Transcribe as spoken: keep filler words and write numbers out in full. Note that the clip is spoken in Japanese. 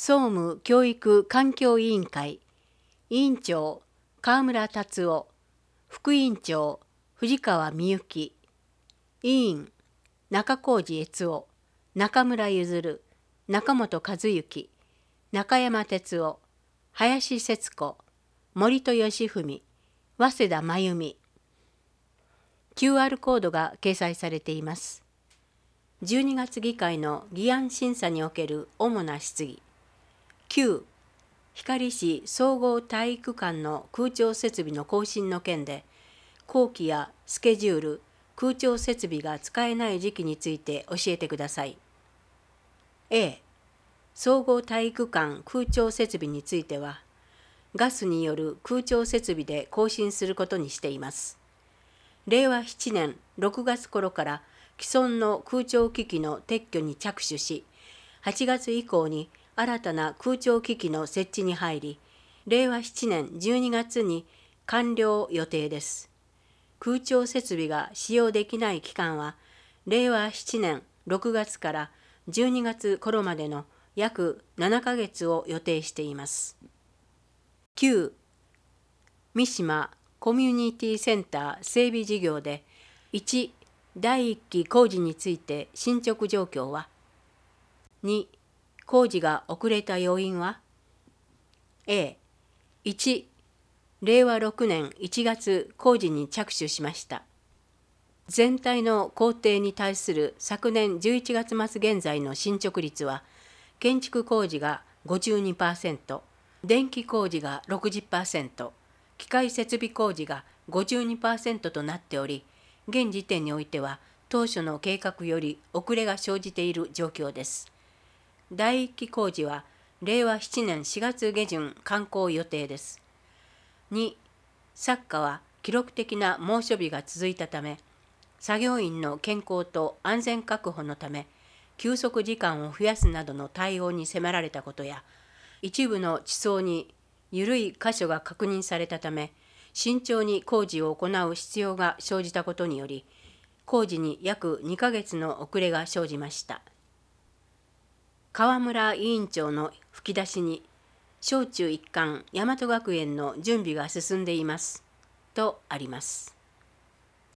総務教育環境委員会委員長川村達夫、副委員長藤川美幸、委員中小路悦夫、中村譲、中本和幸、中山哲夫、林節子、森戸義文、早稲田真由美。キューアール コードが掲載されています。じゅうにがつ議会の議案審査における主な質疑。きゅう、光市総合体育館の空調設備の更新の件で、工期やスケジュール、空調設備が使えない時期について教えてください。A、総合体育館空調設備については、ガスによる空調設備で更新することにしています。れいわななねんろくがつ頃から既存の空調機器の撤去に着手し、はちがつ以降に新たな空調機器の設置に入り、れいわななねんじゅうにがつに完了予定です。空調設備が使用できない期間は、れいわななねんろくがつからじゅうにがつ頃までの約ななかげつを予定しています。きゅう、三島コミュニティセンター整備事業でいちだいいっき工事について進捗状況は。に工事が遅れた要因は。 A、いちれいわろくねんいちがつ工事に着手しました。全体の工程に対する昨年じゅういちがつ末現在の進捗率は、建築工事が ごじゅうにパーセント、電気工事が ろくじゅっパーセント、機械設備工事が ごじゅうにパーセント となっており、現時点においては当初の計画より遅れが生じている状況です。だいいっき工事はれいわななねんしがつげじゅん完工予定です。に作家は記録的な猛暑日が続いたため、作業員の健康と安全確保のため、休息時間を増やすなどの対応に迫られたことや、一部の地層に緩い箇所が確認されたため、慎重に工事を行う必要が生じたことにより、工事に約にかげつの遅れが生じました。川村委員長の吹き出しに、小中一貫大和学園の準備が進んでいますとあります。